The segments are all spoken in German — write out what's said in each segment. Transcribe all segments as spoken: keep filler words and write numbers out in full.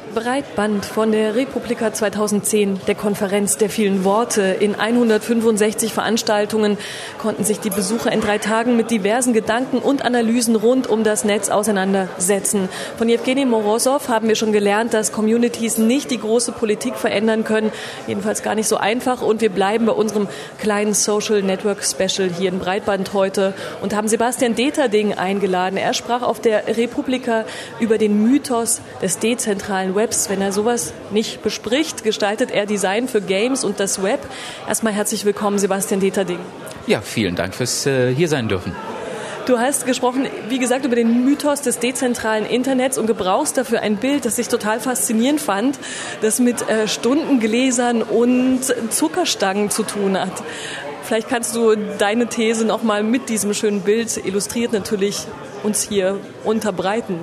Breitband von der Republika zweitausendzehn, der Konferenz der vielen Worte. In hundertfünfundsechzig Veranstaltungen konnten sich die Besucher in drei Tagen mit diversen Gedanken und Analysen rund um das Netz auseinandersetzen. Von Jewgeni Morosow haben wir schon gelernt, dass Communities nicht die große Politik verändern können. Jedenfalls gar nicht so einfach. Und wir bleiben bei unserem kleinen Social Network Special hier in Breitband heute und haben Sebastian Deterding eingeladen. Er sprach auf der Republika über den Mythos des dezentralen Webs. Wenn er sowas nicht bespricht, gestaltet er Design für Games und das Web. Erstmal herzlich willkommen, Sebastian Deterding. Ja, vielen Dank fürs äh, hier sein dürfen. Du hast gesprochen, wie gesagt, über den Mythos des dezentralen Internets und gebrauchst dafür ein Bild, das ich total faszinierend fand, das mit äh, Stundengläsern und Zuckerstangen zu tun hat. Vielleicht kannst du deine These nochmal mit diesem schönen Bild, illustriert natürlich, uns hier unterbreiten.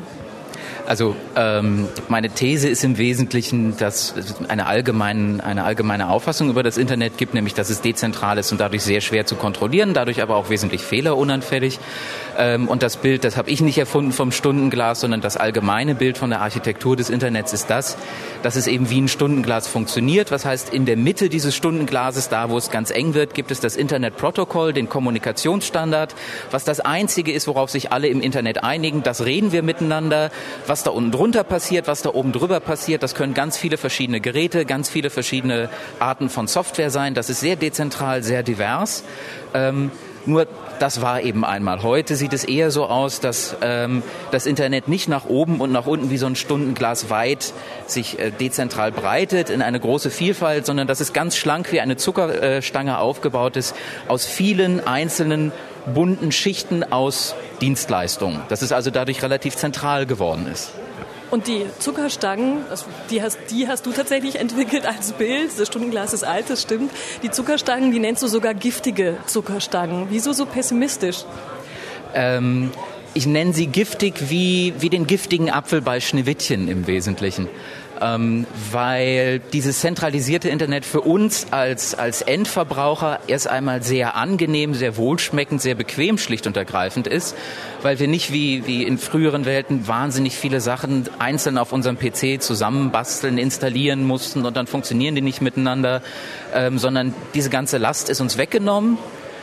Also ähm, meine These ist im Wesentlichen, dass es eine allgemeine, eine allgemeine Auffassung über das Internet gibt, nämlich dass es dezentral ist und dadurch sehr schwer zu kontrollieren, dadurch aber auch wesentlich fehlerunanfällig. Ähm, und das Bild, das habe ich nicht erfunden vom Stundenglas, sondern das allgemeine Bild von der Architektur des Internets ist das, dass es eben wie ein Stundenglas funktioniert. Was heißt, in der Mitte dieses Stundenglases, da wo es ganz eng wird, gibt es das Internetprotokoll, den Kommunikationsstandard, was das Einzige ist, worauf sich alle im Internet einigen. Das reden wir miteinander. Was da unten drunter passiert, was da oben drüber passiert, das können ganz viele verschiedene Geräte, ganz viele verschiedene Arten von Software sein. Das ist sehr dezentral, sehr divers. Ähm, nur das war eben einmal. Heute sieht es eher so aus, dass ähm, das Internet nicht nach oben und nach unten wie so ein Stundenglas weit sich äh, dezentral breitet in eine große Vielfalt, sondern dass es ganz schlank wie eine Zuckerstange aufgebaut ist aus vielen einzelnen bunten Schichten aus Dienstleistungen. Dass es also dadurch relativ zentral geworden ist. Und die Zuckerstangen, die hast, die hast du tatsächlich entwickelt als Bild. Das Stundenglas ist alt, das stimmt. Die Zuckerstangen, die nennst du sogar giftige Zuckerstangen. Wieso so pessimistisch? Ähm, ich nenne sie giftig wie, wie den giftigen Apfel bei Schneewittchen im Wesentlichen. Ähm, weil dieses zentralisierte Internet für uns als, als Endverbraucher erst einmal sehr angenehm, sehr wohlschmeckend, sehr bequem schlicht und ergreifend ist, weil wir nicht wie, wie in früheren Welten wahnsinnig viele Sachen einzeln auf unserem P C zusammenbasteln, installieren mussten und dann funktionieren die nicht miteinander, ähm, sondern diese ganze Last ist uns weggenommen.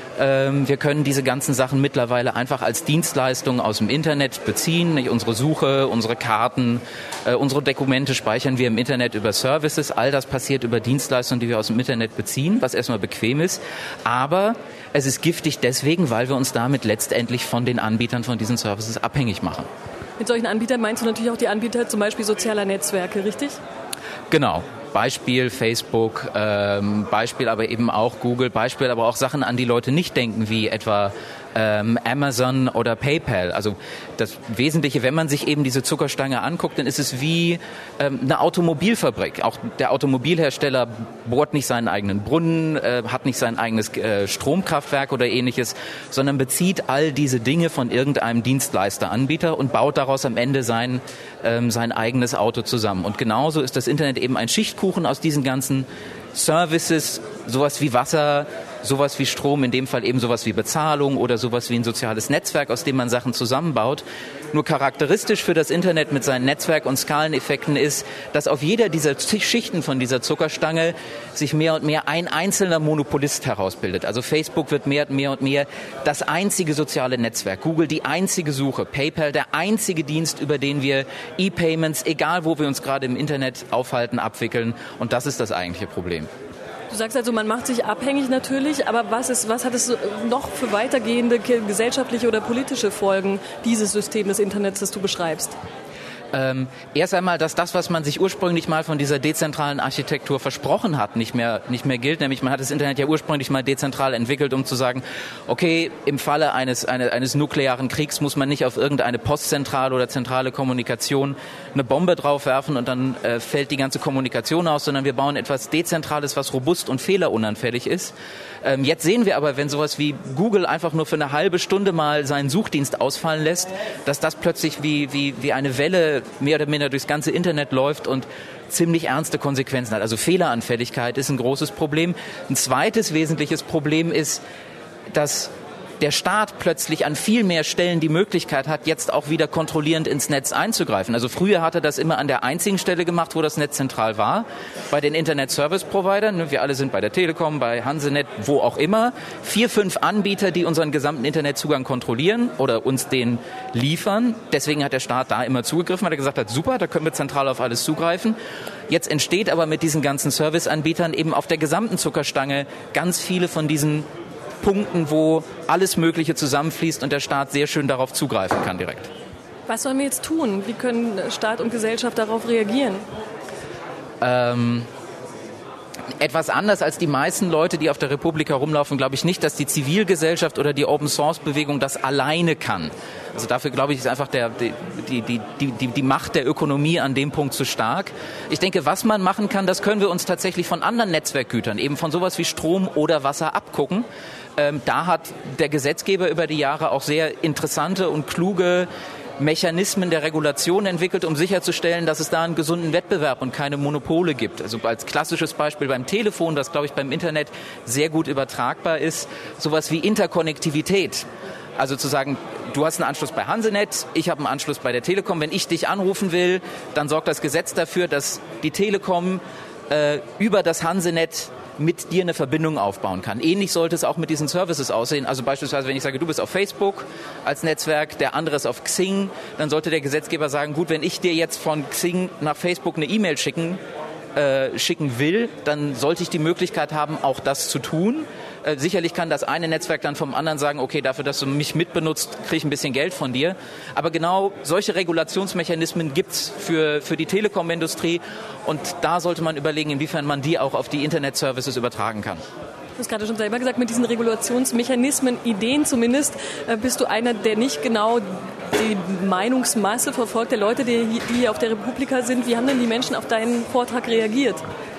Wir können diese ganzen Sachen mittlerweile einfach als Dienstleistung aus dem Internet beziehen. Unsere Suche, unsere Karten, unsere Dokumente speichern wir im Internet über Services. All das passiert über Dienstleistungen, die wir aus dem Internet beziehen, was erstmal bequem ist. Aber es ist giftig deswegen, weil wir uns damit letztendlich von den Anbietern von diesen Services abhängig machen. Mit solchen Anbietern meinst du natürlich auch die Anbieter zum Beispiel sozialer Netzwerke, richtig? Genau. Beispiel Facebook, ähm, Beispiel aber eben auch Google, Beispiel aber auch Sachen, an die Leute nicht denken, wie etwa ähm, Amazon oder PayPal. Also das Wesentliche, wenn man sich eben diese Zuckerstange anguckt, dann ist es wie ähm, eine Automobilfabrik. Auch der Automobilhersteller bohrt nicht seinen eigenen Brunnen, äh, hat nicht sein eigenes äh, Stromkraftwerk oder ähnliches, sondern bezieht all diese Dinge von irgendeinem Dienstleisteranbieter und baut daraus am Ende sein, ähm, sein eigenes Auto zusammen. Und genauso ist das Internet eben ein Schichtkuchen aus diesen ganzen Services, sowas wie Wasser, sowas wie Strom, in dem Fall eben sowas wie Bezahlung oder sowas wie ein soziales Netzwerk, aus dem man Sachen zusammenbaut. Nur charakteristisch für das Internet mit seinen Netzwerk- und Skaleneffekten ist, dass auf jeder dieser Schichten von dieser Zuckerstange sich mehr und mehr ein einzelner Monopolist herausbildet. Also Facebook wird mehr und mehr und mehr das einzige soziale Netzwerk, Google die einzige Suche, PayPal der einzige Dienst, über den wir E-Payments, egal wo wir uns gerade im Internet aufhalten, abwickeln. Und das ist das eigentliche Problem. Du sagst also, man macht sich abhängig natürlich, aber was ist, was hat es noch für weitergehende gesellschaftliche oder politische Folgen, dieses System des Internets, das du beschreibst? Ähm, erst einmal, dass das, was man sich ursprünglich mal von dieser dezentralen Architektur versprochen hat, nicht mehr, nicht mehr gilt. Nämlich man hat das Internet ja ursprünglich mal dezentral entwickelt, um zu sagen, okay, im Falle eines, eine, eines nuklearen Kriegs muss man nicht auf irgendeine postzentrale oder zentrale Kommunikation eine Bombe draufwerfen und dann äh, fällt die ganze Kommunikation aus, sondern wir bauen etwas Dezentrales, was robust und fehlerunanfällig ist. Ähm, jetzt sehen wir aber, wenn sowas wie Google einfach nur für eine halbe Stunde mal seinen Suchdienst ausfallen lässt, dass das plötzlich wie, wie, wie eine Welle mehr oder minder durchs ganze Internet läuft und ziemlich ernste Konsequenzen hat. Also Fehleranfälligkeit ist ein großes Problem. Ein zweites wesentliches Problem ist, dass der Staat plötzlich an viel mehr Stellen die Möglichkeit hat, jetzt auch wieder kontrollierend ins Netz einzugreifen. Also früher hat er das immer an der einzigen Stelle gemacht, wo das Netz zentral war, bei den Internet-Service-Providern. Wir alle sind bei der Telekom, bei Hansenet, wo auch immer. Vier, fünf Anbieter, die unseren gesamten Internetzugang kontrollieren oder uns den liefern. Deswegen hat der Staat da immer zugegriffen, weil er gesagt hat, super, da können wir zentral auf alles zugreifen. Jetzt entsteht aber mit diesen ganzen Serviceanbietern eben auf der gesamten Zuckerstange ganz viele von diesen Punkten, wo alles Mögliche zusammenfließt und der Staat sehr schön darauf zugreifen kann direkt. Was sollen wir jetzt tun? Wie können Staat und Gesellschaft darauf reagieren? Ähm, etwas anders als die meisten Leute, die auf der Republika rumlaufen, glaube ich nicht, dass die Zivilgesellschaft oder die Open-Source-Bewegung das alleine kann. Also dafür, glaube ich, ist einfach der, die, die, die, die, die Macht der Ökonomie an dem Punkt zu stark. Ich denke, was man machen kann, das können wir uns tatsächlich von anderen Netzwerkgütern, eben von sowas wie Strom oder Wasser abgucken. Ähm, da hat der Gesetzgeber über die Jahre auch sehr interessante und kluge Mechanismen der Regulation entwickelt, um sicherzustellen, dass es da einen gesunden Wettbewerb und keine Monopole gibt. Also als klassisches Beispiel beim Telefon, das, glaube ich, beim Internet sehr gut übertragbar ist, sowas wie Interkonnektivität. Also zu sagen, du hast einen Anschluss bei Hansenet, ich habe einen Anschluss bei der Telekom. Wenn ich dich anrufen will, dann sorgt das Gesetz dafür, dass die Telekom äh, über das Hansenet mit dir eine Verbindung aufbauen kann. Ähnlich sollte es auch mit diesen Services aussehen. Also beispielsweise, wenn ich sage, du bist auf Facebook als Netzwerk, der andere ist auf Xing, dann sollte der Gesetzgeber sagen, gut, wenn ich dir jetzt von Xing nach Facebook eine E-Mail schicken, äh, schicken will, dann sollte ich die Möglichkeit haben, auch das zu tun. Äh, sicherlich kann das eine Netzwerk dann vom anderen sagen, okay, dafür, dass du mich mitbenutzt, kriege ich ein bisschen Geld von dir. Aber genau solche Regulationsmechanismen gibt's für, für die Telekom-Industrie und da sollte man überlegen, inwiefern man die auch auf die Internet-Services übertragen kann. Du hast gerade schon selber gesagt, mit diesen Regulationsmechanismen, Ideen zumindest, äh, bist du einer, der nicht genau die Meinungsmasse verfolgt, der Leute, die hier auf der Republika sind. Wie haben denn die Menschen auf deinen Vortrag reagiert?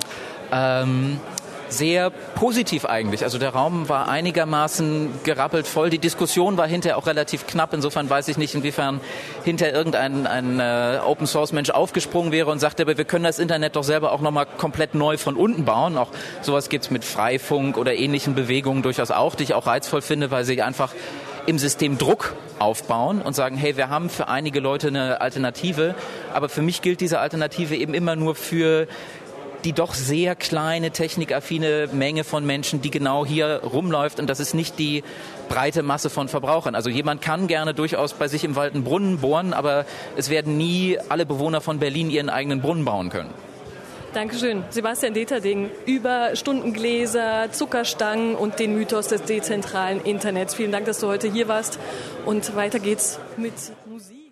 Ähm... Sehr positiv eigentlich. Also der Raum war einigermaßen gerappelt voll. Die Diskussion war hinterher auch relativ knapp. Insofern weiß ich nicht, inwiefern hinterher irgendein ein, äh, Open-Source-Mensch aufgesprungen wäre und sagte, aber wir können das Internet doch selber auch nochmal komplett neu von unten bauen. Auch sowas gibt's mit Freifunk oder ähnlichen Bewegungen durchaus auch, die ich auch reizvoll finde, weil sie einfach im System Druck aufbauen und sagen, hey, wir haben für einige Leute eine Alternative, aber für mich gilt diese Alternative eben immer nur für die doch sehr kleine, technikaffine Menge von Menschen, die genau hier rumläuft. Und das ist nicht die breite Masse von Verbrauchern. Also jemand kann gerne durchaus bei sich im Wald einen Brunnen bohren, aber es werden nie alle Bewohner von Berlin ihren eigenen Brunnen bauen können. Dankeschön. Sebastian Deterding über Stundengläser, Zuckerstangen und den Mythos des dezentralen Internets. Vielen Dank, dass du heute hier warst. Und weiter geht's mit Musik.